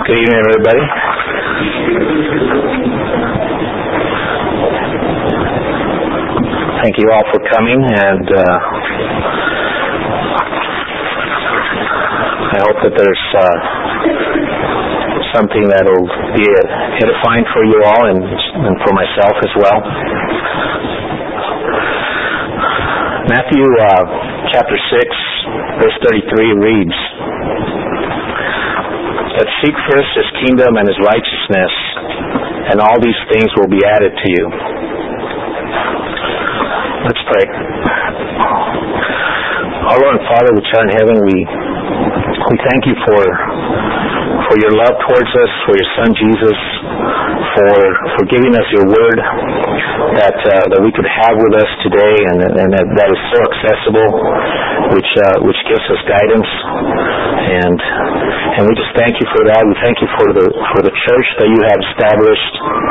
Good evening, everybody. Thank you all for coming, and I hope that there's something that will be edifying for you all and for myself as well. Matthew chapter 6, verse 33 reads, "But seek first His kingdom and His righteousness, and all these things will be added to you." Let's pray. Our Lord and Father, which art in heaven, we thank you for your love towards us, for your Son Jesus, for giving us your word that we could have with us today, and that is so accessible, which gives us guidance, and we just thank you for that. We thank you for the church that you have established,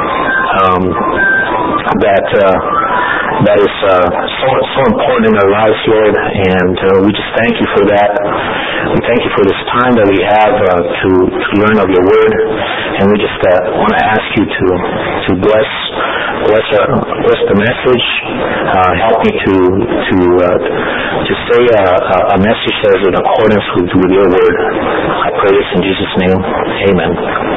that is so important in our lives, Lord, and we just thank you for that. We thank you for this time that we have to learn of your word, and we just want to ask you to bless the message. Help me to say a message that is in accordance with your word. I pray this in Jesus' name. Amen.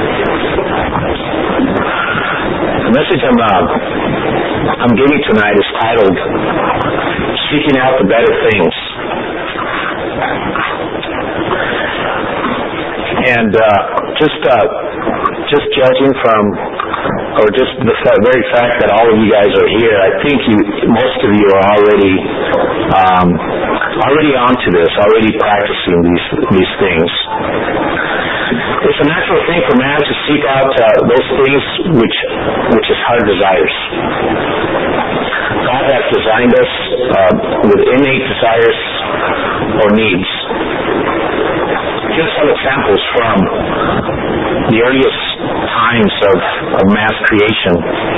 The message I'm giving tonight is titled "Seeking Out the Better Things." And just judging from, or just the very fact that all of you guys are here, I think most of you are already onto this, already practicing these things. It's a natural thing for man to seek out those things which his heart desires. God has designed us with innate desires or needs. Here's some examples from the earliest times of man's creation.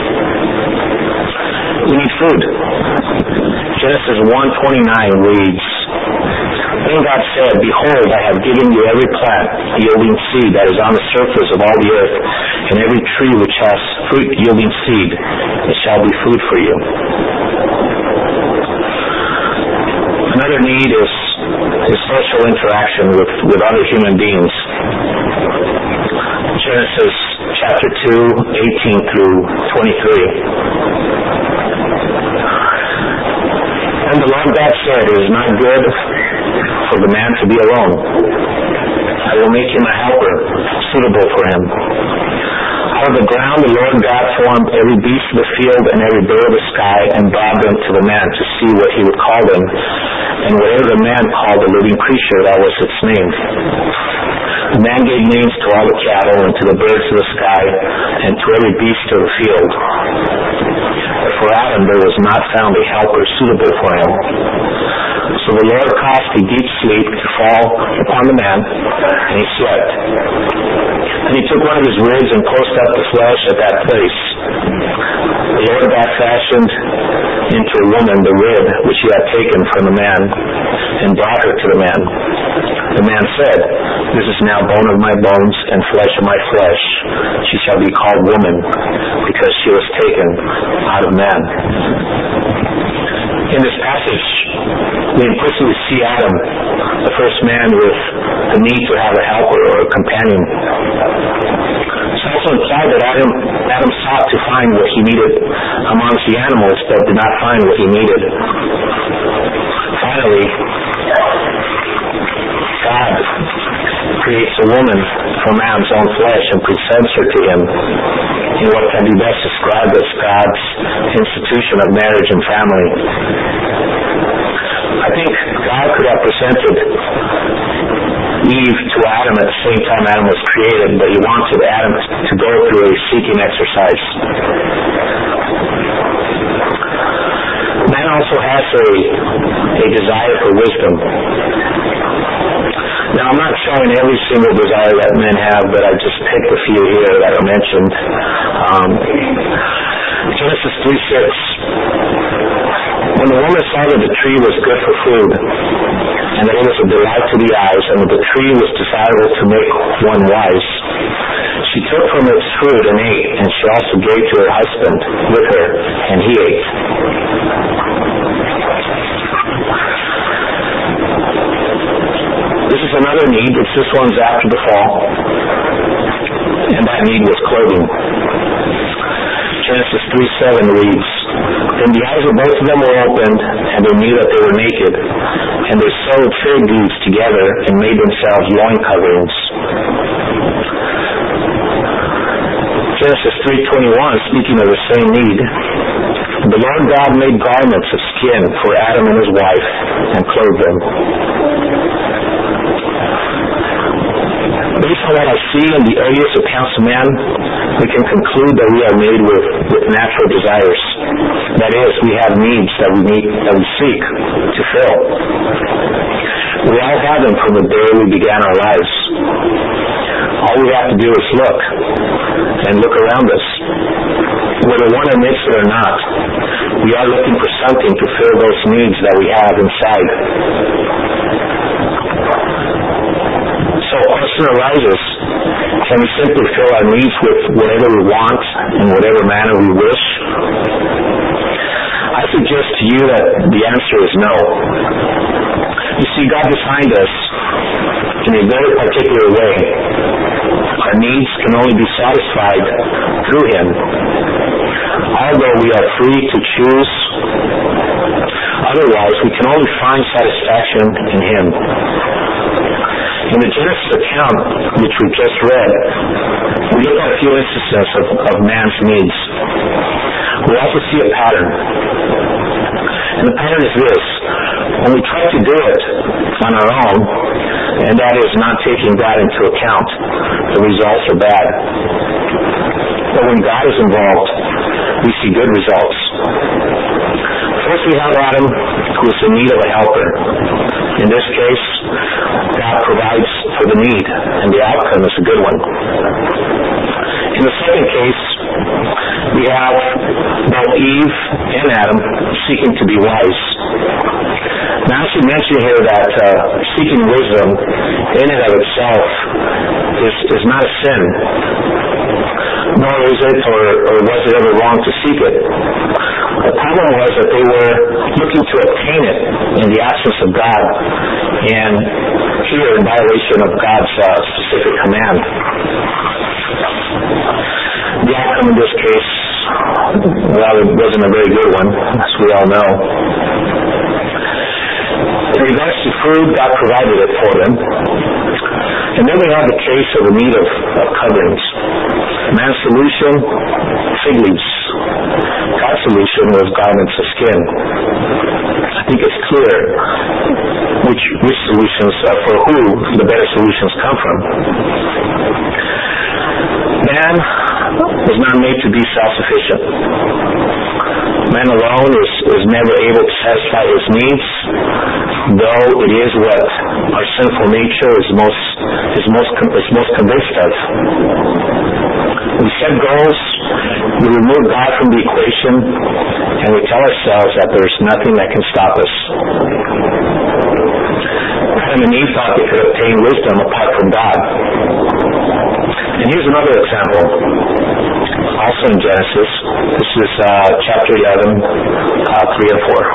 We need food. Genesis 1:29 reads, "Then God said, Behold, I have given you every plant yielding seed that is on the surface of all the earth, and every tree which has fruit yielding seed. It shall be food for you." Another need is social interaction with other human beings. Genesis chapter 2:18 through 23. "And the Lord God said, It is not good for the man to be alone. I will make him a helper suitable for him. Out of the ground the Lord God formed every beast of the field and every bird of the sky, and brought them to the man to see what he would call them. And whatever the man called the living creature, that was its name. The man gave names to all the cattle, and to the birds of the sky, and to every beast of the field. But for Adam there was not found a helper suitable for him. So the Lord caused a deep sleep to fall upon the man, and he slept. And he took one of his ribs and closed up the flesh at that place. The Lord God fashioned into a woman the rib which he had taken from the man, and brought her to the man. The man said, This is now bone of my bones and flesh of my flesh. She shall be called woman, because she was taken out of man." In this passage, we implicitly see Adam, the first man, with the need to have a helper or a companion. It's also implied that Adam sought to find what he needed amongst the animals, but did not find what he needed. Finally, God creates a woman from Adam's own flesh and presents her to him in what can be best described as God's institution of marriage and family. I think God could have presented Eve to Adam at the same time Adam was created, but he wanted Adam to go through a seeking exercise. Man also has a desire for wisdom. Now, I'm not showing every single desire that men have, but I just picked a few here that are mentioned. Genesis 3:6. "When the woman saw that the tree was good for food, and that it was a delight to the eyes, and that the tree was desirable to make one wise, She took from its fruit and ate, and she also gave to her husband with her, and he ate. This is another need. This one's after the fall, and that need was clothing. Genesis 3:7 reads, "Then the eyes of both of them were opened, and they knew that they were naked, and they sewed fig leaves together and made themselves loin coverings." Genesis 3:21, speaking of the same need, "The Lord God made garments of skin for Adam and his wife, and clothed them." Based on what I see in the earliest accounts of man, we can conclude that we are made with natural desires. That is, we have needs that we seek to fill. We all have them from the day we began our lives. All we have to do is look around us. Whether one admits it or not, we are looking for something to fill those needs that we have inside. So question arises, can we simply fill our needs with whatever we want in whatever manner we wish? I suggest to you that the answer is no. You see, God designed us in a very particular way. Our needs can only be satisfied through Him. Although we are free to choose, otherwise we can only find satisfaction in Him. In the Genesis account, which we just read, we look at a few instances of man's needs. We also see a pattern. And the pattern is this: when we try to do it on our own, and that is not taking God into account, the results are bad. But when God is involved, we see good results. First we have Adam, who is in need of a helper. In this case, God provides for the need, and the outcome is a good one. In the second case, we have both Eve and Adam seeking to be wise. Now I should mention here that seeking wisdom in and of itself is not a sin. Nor is it, or was it ever wrong to seek it. The problem was that they were looking to obtain it in the absence of God, and here in violation of God's specific command. The outcome in this case, well, it wasn't a very good one, as we all know. In regards to food, God provided it for them. And then we have the case of the need of coverings. Man's solution, fig leaves. God's solution was garments of skin. I think it's clear which solutions, for who the better solutions come from. Man was not made to be self-sufficient. Man alone is never able to satisfy his needs, though it is what our sinful nature is most convinced of. We set goals, we remove God from the equation, and we tell ourselves that there's nothing that can stop us. Adam and Eve thought they could obtain wisdom apart from God. And here's another example, also in Genesis. This is chapter 11, 3 and 4.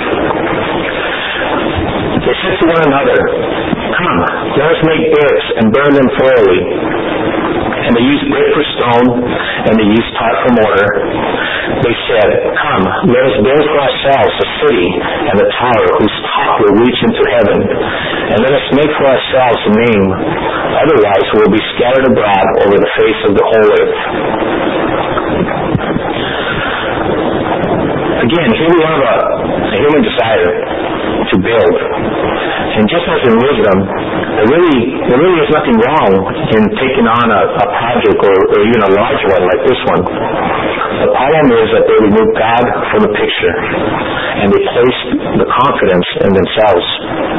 They said to one another, "Come, let us make bricks and burn them thoroughly." And they used brick for stone, and they used tar for mortar. They said, "Come, let us build for ourselves a city and a tower whose top will reach into heaven, and let us make for ourselves a name. Otherwise we will be scattered abroad over the face of the whole earth." Again, here we have a human desire to build. And just as in wisdom, there really is nothing wrong in taking on a project or even a large one like this one. The problem is that they remove God from the picture, and they place the confidence in themselves.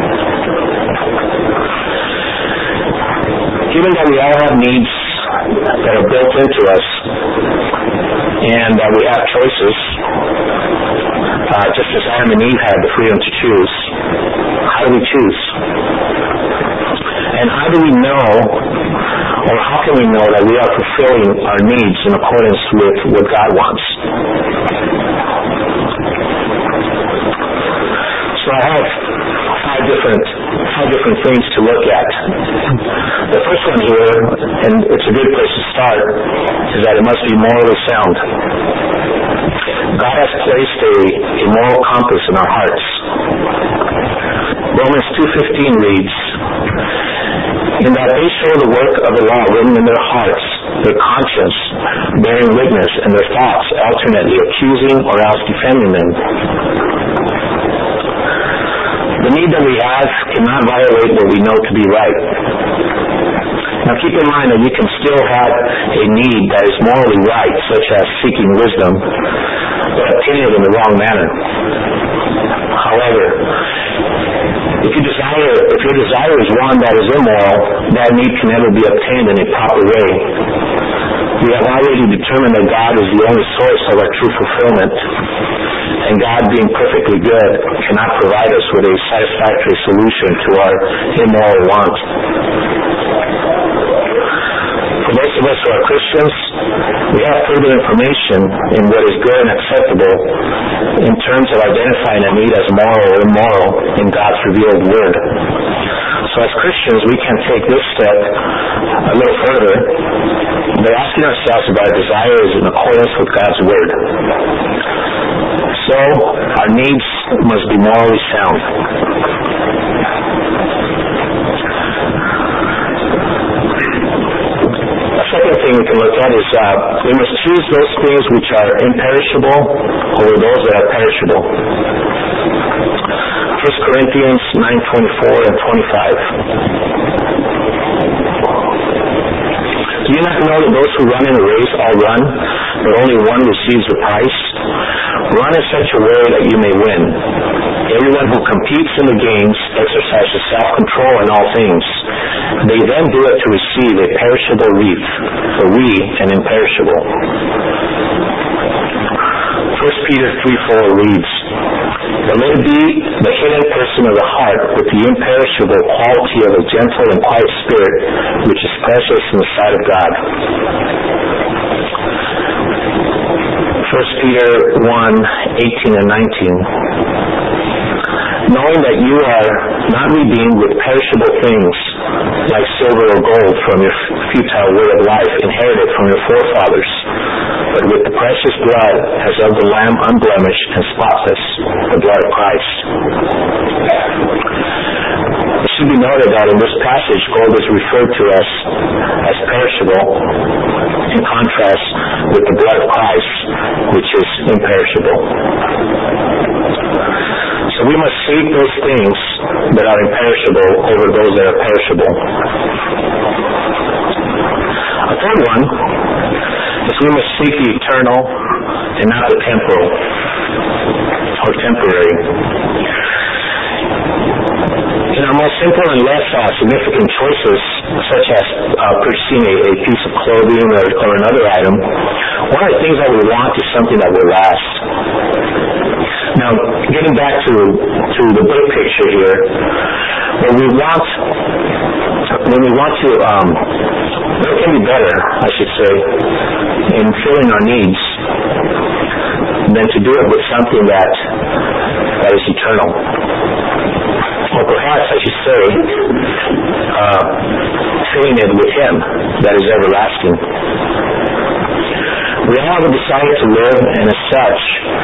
Given that we all have needs that are built into us, and that we have choices, just as Adam and Eve had the freedom to choose, how do we choose? And how do we know Or how can we know that we are fulfilling our needs in accordance with what God wants? So I have five different things to look at. The first one here, and it's a good place to start, is that it must be morally sound. God has placed a moral compass in our hearts. Romans 2:15 reads, "In that they show the work of the law written in their hearts, their conscience bearing witness, and their thoughts alternately accusing or else defending them." The need that we have cannot violate what we know to be right. Now keep in mind that you can still have a need that is morally right, such as seeking wisdom, but obtaining it in the wrong manner. However, if your desire is one that is immoral, that need can never be obtained in a proper way. We have already determined that God is the only source of our true fulfillment, and God, being perfectly good, cannot provide us with a satisfactory solution to our immoral want. For most of us who are Christians, we have further information in what is good and acceptable in terms of identifying a need as moral or immoral in God's revealed Word. So as Christians, we can take this step a little further by asking ourselves if our desire is in accordance with God's Word. So, our needs must be morally sound. The second thing we can look at is we must choose those things which are imperishable over those that are perishable. 1 Corinthians 9:24 and 25. "Do you not know that those who run in a race all run, but only one receives the prize? Run in such a way that you may win. Everyone who competes in the games exercises self-control in all things. They then do it to receive a perishable wreath, but we an imperishable." 1 Peter 3:4 reads, "But let it be the hidden person of the heart with the imperishable quality of a gentle and quiet spirit, which is precious in the sight of God." 1 Peter 1:18 and 19. "Knowing that you are not redeemed with perishable things, like silver or gold from your futile way of life inherited from your forefathers, but with the precious blood as of the Lamb unblemished and spotless, the blood of Christ." It should be noted that in this passage, gold is referred to as perishable, in contrast with the blood of Christ, which is imperishable. So we must seek those things that are imperishable over those that are perishable. A third one is we must seek the eternal and not the temporal or temporary. In our most simple and less significant choices, such as purchasing a piece of clothing or another item, one of the things that we want is something that will last. Now, getting back to the big picture here, when we want to, what can be better, I should say, in filling our needs than to do it with something that is eternal. Or perhaps, I should say, filling it with Him that is everlasting. We all have a desire to live, and as such,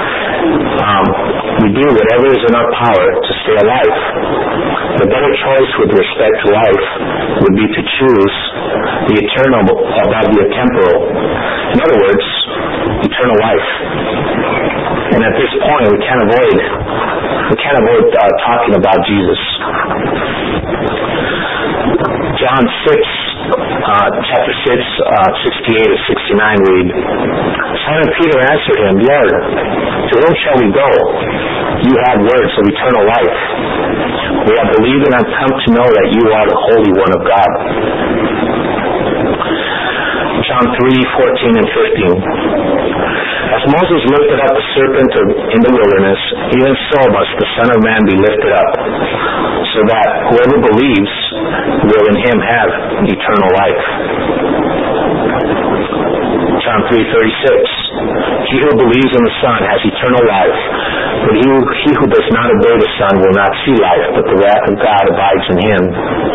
we do whatever is in our power to stay alive. The better choice with respect to life would be to choose the eternal above the temporal. In other words, eternal life. And at this point, we can't avoid talking about Jesus. John 6, chapter 6, 68 to 69 read, "Simon Peter answered him, Lord, to whom shall we go? You have words of eternal life. We have believed and have come to know that you are the Holy One of God." John 3:14 and 15. "As Moses lifted up the serpent in the wilderness, even so must the Son of Man be lifted up, so that whoever believes will in Him have eternal life." 3:36. He who believes in the Son has eternal life, but he who does not obey the Son will not see life, but the wrath of God abides in him.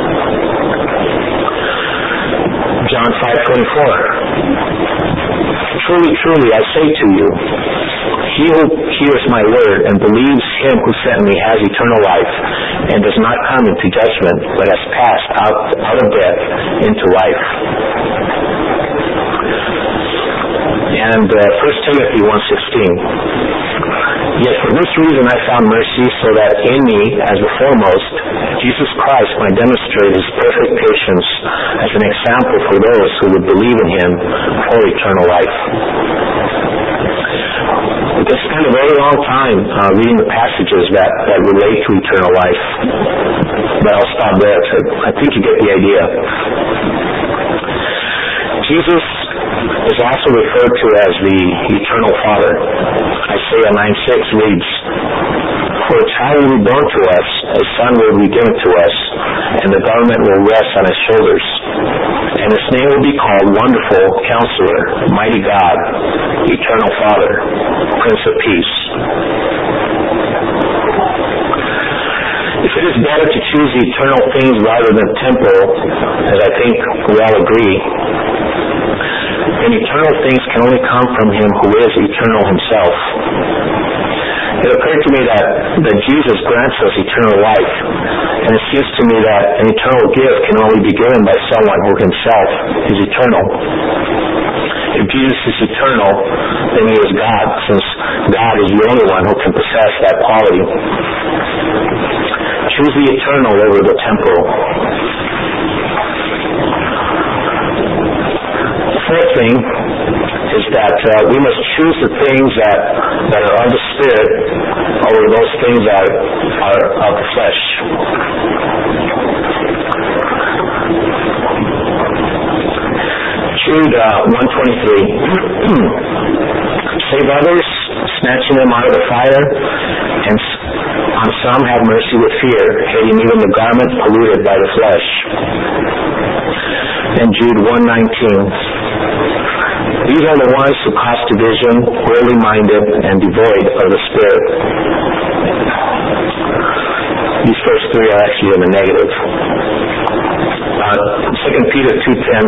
John 5:24. Truly, truly, I say to you, he who hears my word and believes him who sent me has eternal life, and does not come into judgment, but has passed out of death into life. And 1 Timothy 1:16. Yet for this reason I found mercy, so that in me, as the foremost, Jesus Christ might demonstrate his perfect patience as an example for those who would believe in him for eternal life. We could spend a very long time reading the passages that relate to eternal life, but I'll stop there. I think you get the idea. Jesus is also referred to as the Eternal Father. Isaiah 9:6 reads, "For a child will be born to us, a son will be given to us, and the government will rest on his shoulders. And his name will be called Wonderful Counselor, Mighty God, Eternal Father, Prince of Peace." If it is better to choose the eternal things rather than temporal, as I think we all agree, then eternal things can only come from him who is eternal himself. It occurred to me that Jesus grants us eternal life, and it seems to me that an eternal gift can only be given by someone who himself is eternal. If Jesus is eternal, then he is God, since God is the only one who can possess that quality. Choose the eternal over the temporal. The fourth thing is that we must choose the things that are of the Spirit over those things that are of the flesh. Jude 1:23. Save others, snatching them out of the fire, and on some have mercy with fear, hating even the garment polluted by the flesh. And Jude 1:19. These are the ones who cause division, worldly minded, and devoid of the Spirit. These first three are actually in the negative. 2 Peter 2:10.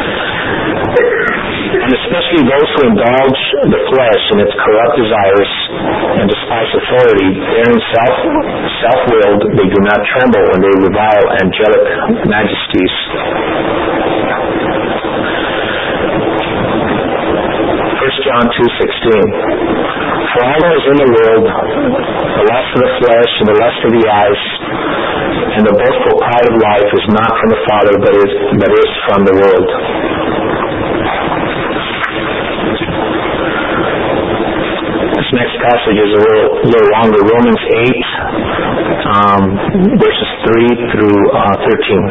And especially those who indulge the flesh in its corrupt desires and despise authority, bearing self-willed, they do not tremble when they revile angelic majesties. 1 John 2:16. For all that is in the world, the lust of the flesh and the lust of the eyes, and the boastful pride of life is not from the Father, but is from the world. This next passage is a little longer. Romans 8, verses 3 through 13.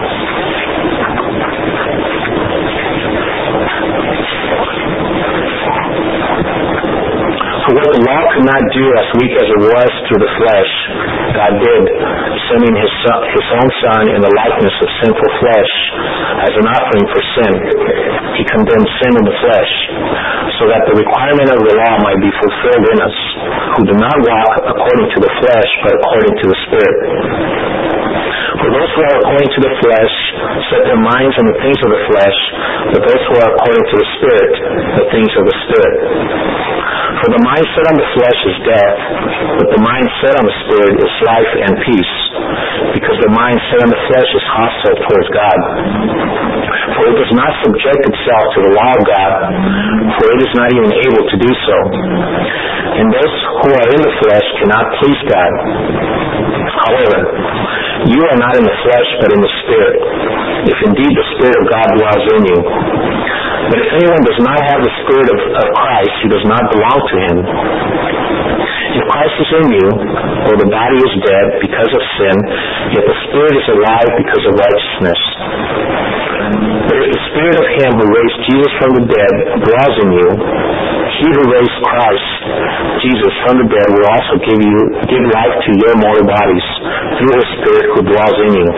For what the law could not do, as weak as it was through the flesh, God did, sending his own Son in the likeness of sinful flesh as an offering for sin. He condemned sin in the flesh, so that the requirement of the law might be fulfilled in us, who do not walk according to the flesh, but according to the Spirit. For those who are according to the flesh set their minds on the things of the flesh, but those who are according to the Spirit, the things of the Spirit. For the mind set on the flesh is death, but the mind set on the Spirit is life and peace, because the mind set on the flesh is hostile towards God. For it does not subject itself to the law of God, for it is not even able to do so. And those who are in the flesh cannot please God. However, you are not in the flesh, but in the Spirit, if indeed the Spirit of God dwells in you. But if anyone does not have the Spirit of Christ, he does not belong to him. If Christ is in you, though the body is dead because of sin, yet the Spirit is alive because of righteousness. But if the Spirit of him who raised Jesus from the dead dwells in you, he who raised Christ, Jesus, from the dead will also give life to your mortal bodies through his Spirit who dwells in you.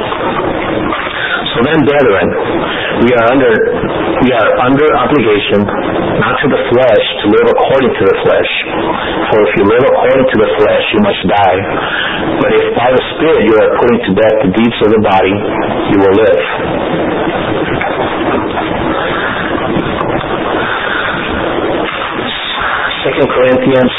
So then, brethren, we are under obligation, not to the flesh, to live according to the flesh. For if you live according to the flesh, you must die. But if by the Spirit you are putting to death the deeds of the body, you will live. 2 Corinthians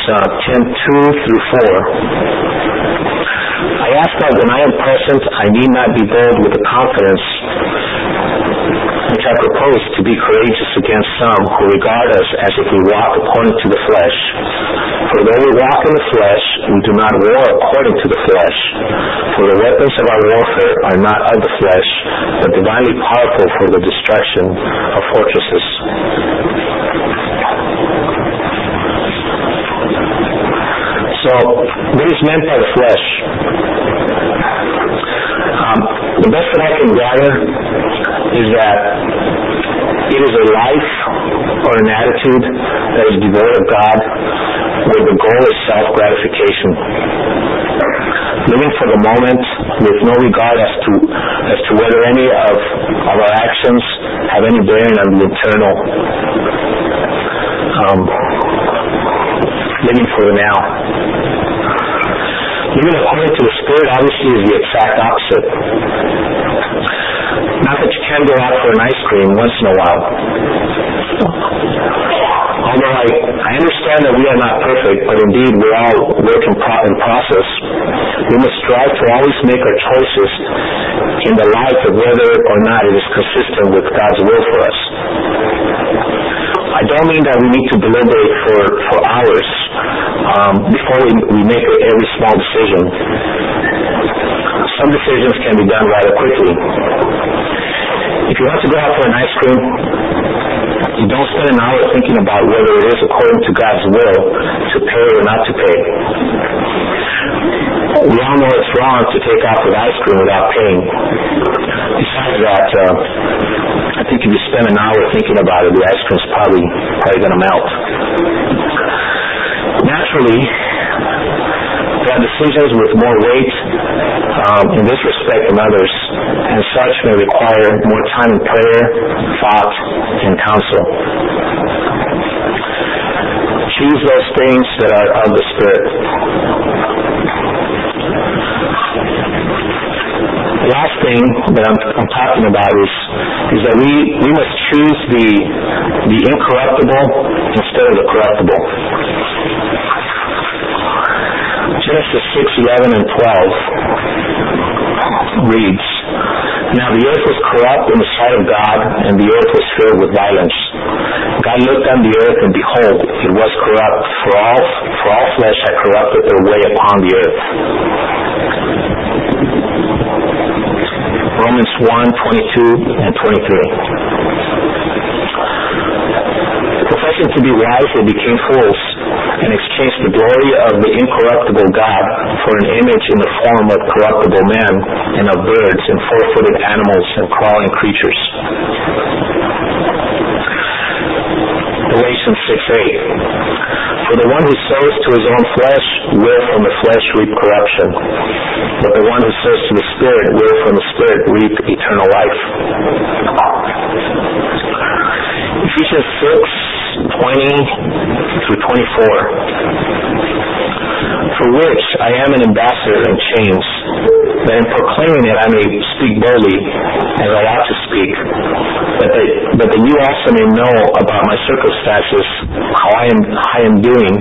10:2-4. I ask that when I am present, I need not be bold with the confidence which I propose to be courageous against some who regard us as if we walk according to the flesh. For though we walk in the flesh, we do not war according to the flesh. For the weapons of our warfare are not of the flesh, but divinely powerful for the destruction of fortresses. So, what is meant by the flesh? The best that I can gather is that it is a life or an attitude that is devoid of God, where the goal is self-gratification. Living for the moment with no regard as to whether any of our actions have any bearing on the eternal. Living for the now. Living according to the Spirit obviously is the exact opposite. Not that you can go out for an ice cream once in a while. Although I understand that we are not perfect, but indeed we're all work in process, we must strive to always make our choices in the light of whether or not it is consistent with God's will for us. I don't mean that we need to deliberate for hours before we make every small decision. Some decisions can be done rather quickly. If you want to go out for an ice cream, you don't spend an hour thinking about whether it is according to God's will to pay or not to pay. We all know it's wrong to take out the ice cream without paying. Besides that, I think if you spend an hour thinking about it, the ice cream's probably going to melt. Naturally, there are decisions with more weight in this respect than others, and such may require more time in prayer, thought, and counsel. Choose those things that are of the Spirit. The last thing that I'm talking about is that we must choose the incorruptible instead of the corruptible. Genesis 6:11 and 12 reads, Now the earth was corrupt in the sight of God, and the earth was filled with violence. God looked on the earth, and behold, it was corrupt, for all flesh had corrupted their way upon the earth. Romans 1:22 and 23. Professing to be wise, they became fools, and exchanged the glory of the incorruptible God for an image in the form of corruptible men, and of birds, and four-footed animals, and crawling creatures. Galatians 6:8. For the one who sows to his own flesh will from the flesh reap corruption, but the one who sows to the Spirit will from the Spirit reap eternal life. Ephesians 6:20-24. For which I am an ambassador in chains, that in proclaiming it I may speak boldly, as I ought to speak, but that you also may know about my circumstances, how I am doing.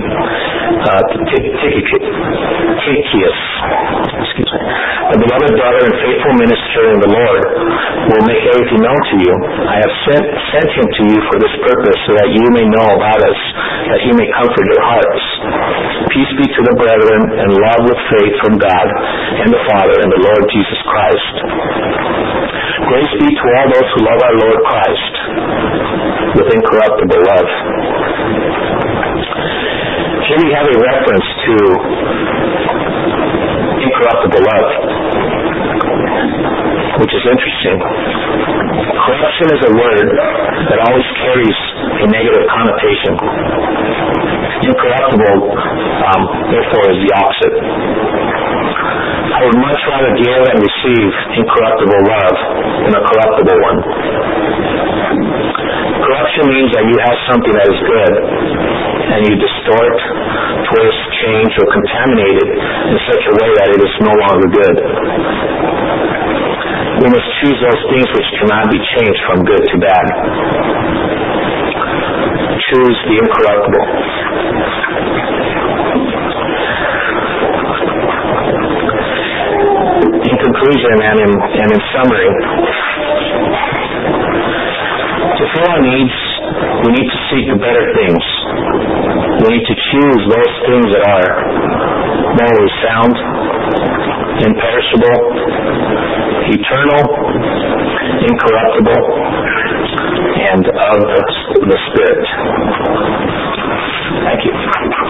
Tychicus, the beloved brother and faithful minister in the Lord, will make everything known to you. I have sent him to you for this purpose, so that you may know about us, that he may comfort your hearts. Peace be to the brethren, and love with faith from God and the Father and the Lord Jesus Christ. Grace be to all those who love our Lord Christ with incorruptible love. Here we have a reference to incorruptible love, which is interesting. Corruption is a word that always carries a negative connotation. Incorruptible, therefore, is the opposite. I would much rather give and receive incorruptible love than a corruptible one. Corruption means that you have something that is good, and you distort, twist, change, or contaminate it in such a way that it is no longer good. We must choose those things which cannot be changed from good to bad. Choose the incorruptible. In conclusion and in summary, to fill our needs, we need to seek the better things. We need to choose those things that are morally sound, imperishable, eternal, incorruptible, and of the Spirit. Thank you.